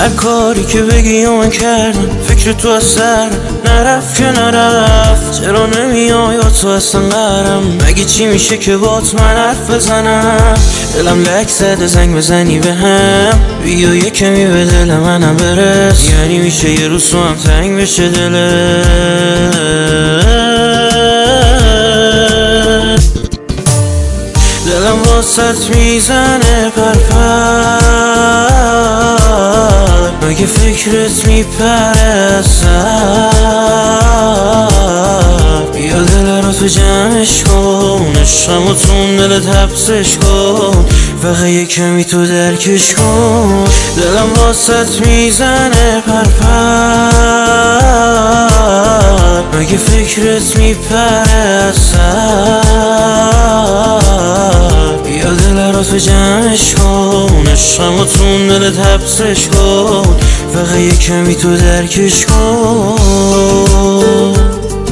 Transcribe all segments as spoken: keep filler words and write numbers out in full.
هر کاری که بگی من کردم، فکر تو از سر نرفت که نرفت. چرا نمیای یا تو اصلا قرم؟ مگه چی میشه که بات من حرف بزنم؟ دلم لک زده زنگ بزنی به هم، بیا یه کمی به دل منم برس. یعنی میشه یه روز تو هم تنگ بشه دلت. دلم واسط میزنه پرپر، مگه فکرت میپره سر؟ بیا دل رو تو جمعش کن، عشقمو تون دلت حبسش کن، فقط یه کمی تو درکش کن. دلم واسط میزنه پرپر، مگه فکرت میپره سر؟ بیا دل رو تو جمعش کن، عشقمو تون دلت حبسش کن، فقط یه کمی تو درکش کن.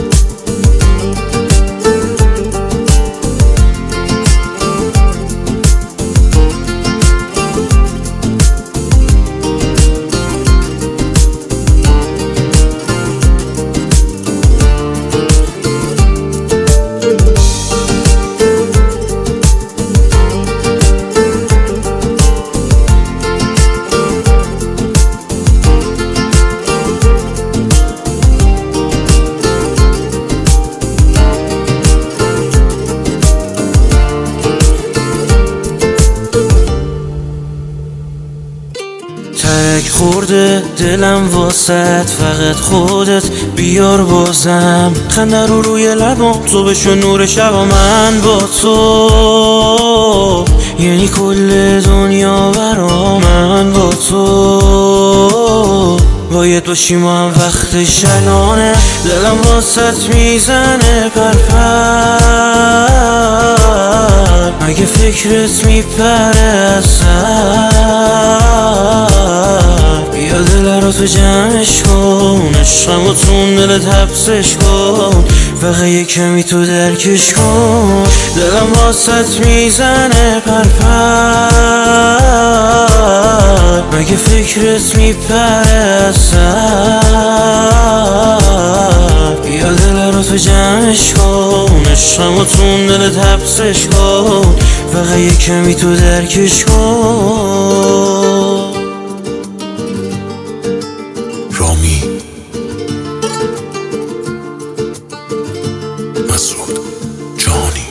ترک خورده دلم واسط، فقط خودت بیار بازم. خنده رو روی لبام، تو بشو نور شبا من با تو، یعنی کل دنیا برا من با تو. باید باشیم و هم وقتش الانه، دلم واسط میزنه پرپر، مگه فکرت میپره سر؟ بیا دل رو تو جمعش کن، عشقمو تون دلت حبسش کن، فقط یه کمی تو درکش کن. دلم واسط میزنه پرپر، مگه فکرت میپره سر؟ بیا دل رو تو جمعش کن، عشقمو تون دلت حبسش کن، فقط یه کمی تو درکش کن. رامی مسعود جهانی.